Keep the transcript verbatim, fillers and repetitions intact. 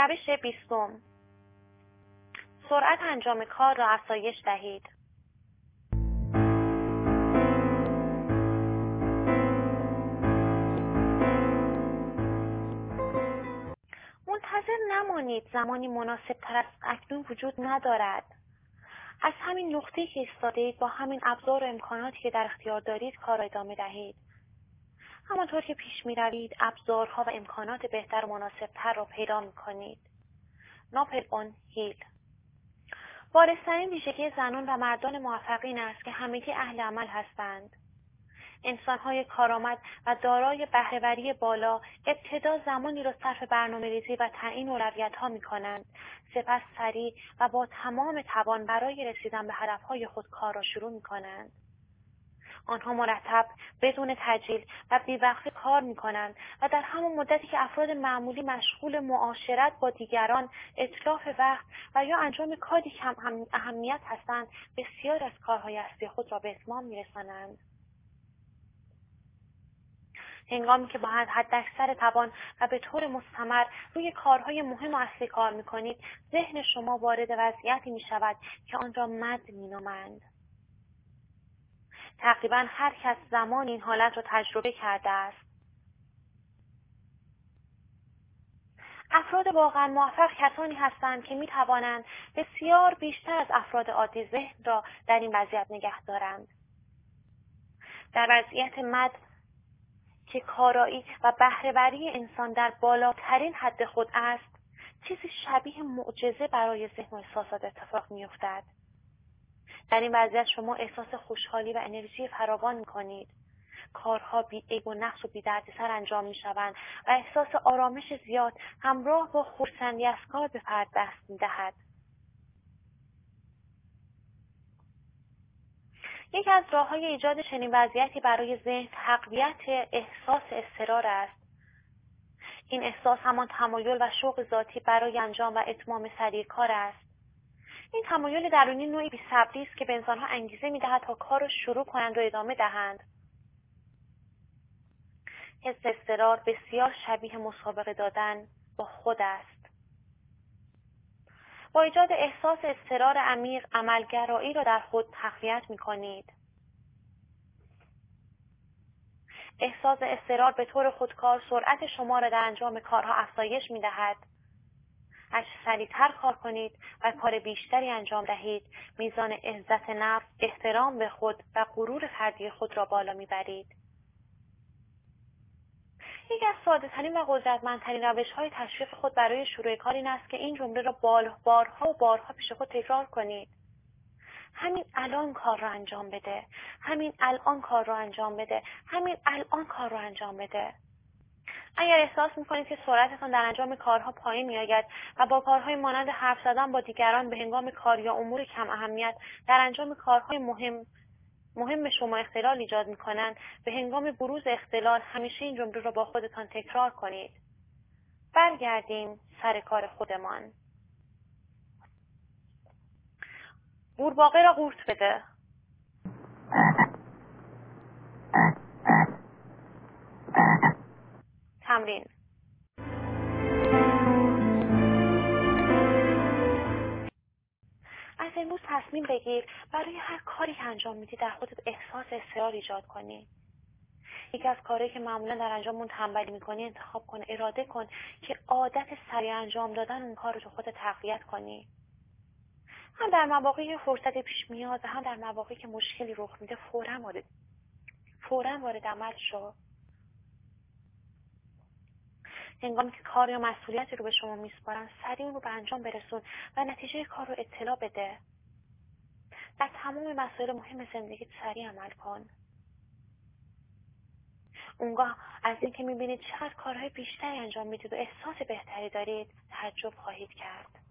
روش بیستم، سرعت انجام کار را افزایش دهید. منتظر نمانید زمانی مناسب تر از اکنون وجود ندارد. از همین نقطه‌ای که ایستاده‌اید با همین ابزار و امکاناتی که در اختیار دارید کار را ادامه دهید. همانطور که پیش می روید ابزارها و امکانات بهتر و مناسب تر را پیدا می کنید. ناپلئون هیل. بارزترین ویژگی زنان و مردان موفق این است که همگی اهل عمل هستند. انسان‌های کارآمد و دارای بهره‌وری بالا ابتدا زمانی را صرف برنامه‌ریزی و تعیین اولویت‌ها می‌کنند، سپس سریع و با تمام توان برای رسیدن به هدف‌های خود کار را شروع می‌کنند. آنها مرتب، بدون تعجیل و بی‌وقفه کار می‌کنند و در همان مدتی که افراد معمولی مشغول معاشرت با دیگران، اتلاف وقت و یا انجام کاری کم اهمیت هستند، بسیار از کارهای اصلی خود را به اتمام می‌رسانند. هنگامی که با حداکثر توان و به طور مستمر روی کارهای مهم و اصلی کار می‌کنید، ذهن شما وارد وضعیتی می‌شود که آن را مد می‌نامند. تقریباً هر کس زمان این حالت را تجربه کرده است. افراد واقعاً موفق کسانی هستند که می‌توانند بسیار بیشتر از افراد عادی ذهن را در این وضعیت نگه دارند. در وضعیت مد که کارایی و بهره‌وری انسان در بالاترین حد خود است، چیزی شبیه معجزه برای ذهن و احساسات اتفاق می‌افتد. در این وضعیت شما احساس خوشحالی و انرژی فراوان می‌کنید. کارها بی عیب و نقص و بی دردسر انجام می‌شوند و احساس آرامش زیاد همراه با خرسندی از کار به فرد دست می‌دهد. یکی از راه‌های ایجاد چنین وضعیتی برای ذهن تقویت احساس اضطرار است. این احساس همان تمایل و شوق ذاتی برای انجام و اتمام سریع کار است. این تمایل درونی نوعی بی‌صبری است که به انسان‌ها انگیزه می‌دهد تا کار را شروع کنند و ادامه دهند. حس اضطرار بسیار شبیه مسابقه دادن با خود است. با ایجاد احساس اضطرار عمیق، عملگرایی را در خود تقویت می‌کنید. احساس اضطرار به طور خودکار سرعت شما را در انجام کارها افزایش می‌دهد. هرچه سریع‌تر کار کنید و کار بیشتری انجام دهید، میزان عزت نفس، احترام به خود و غرور فردی خود را بالا می‌برید. یکی از ساده‌ترین و قدرتمندترین روش‌های تشویق خود برای شروع کار این است که این جمله را بارها و بارها پیش خود تکرار کنید. همین الان کار را انجام بده. همین الان کار را انجام بده. همین الان کار را انجام بده. اگر احساس می‌کنید که سرعتتان در انجام کارها پایین می‌آید و با کارهای مانند حرف زدن با دیگران به هنگام کار یا امور کم اهمیت در انجام کارهای مهم مهم شما اختلال ایجاد می‌کنند، به هنگام بروز اختلال همیشه این جمله را با خودتان تکرار کنید. برگردیم سر کار خودمان. قورباغه را قورت بده. تمرین. از امروز تصمیم بگیر برای هر کاری که انجام میدی در خودت احساس اصرار ایجاد کنی. یکی از کارهایی که معمولا در انجام اون تنبلی میکنی انتخاب کن، اراده کن که عادت سریع انجام دادن اون کار رو تو خودت تقویت کنی. هم در مواقعی که فرصت پیش میاد و هم در مواقعی که مشکلی رخ میده فوراً وارد فوراً وارد عمل شو. هنگامی که کار یا مسئولیتی رو به شما میسپارن، سریع اون رو به انجام برسون و نتیجه کار رو اطلاع بده. در تمام مسائل مهم زندگیت سریع عمل کن. اونگاه از اینکه میبینید چقدر کارهای بیشتری انجام میدید و احساس بهتری دارید، تعجب خواهید کرد.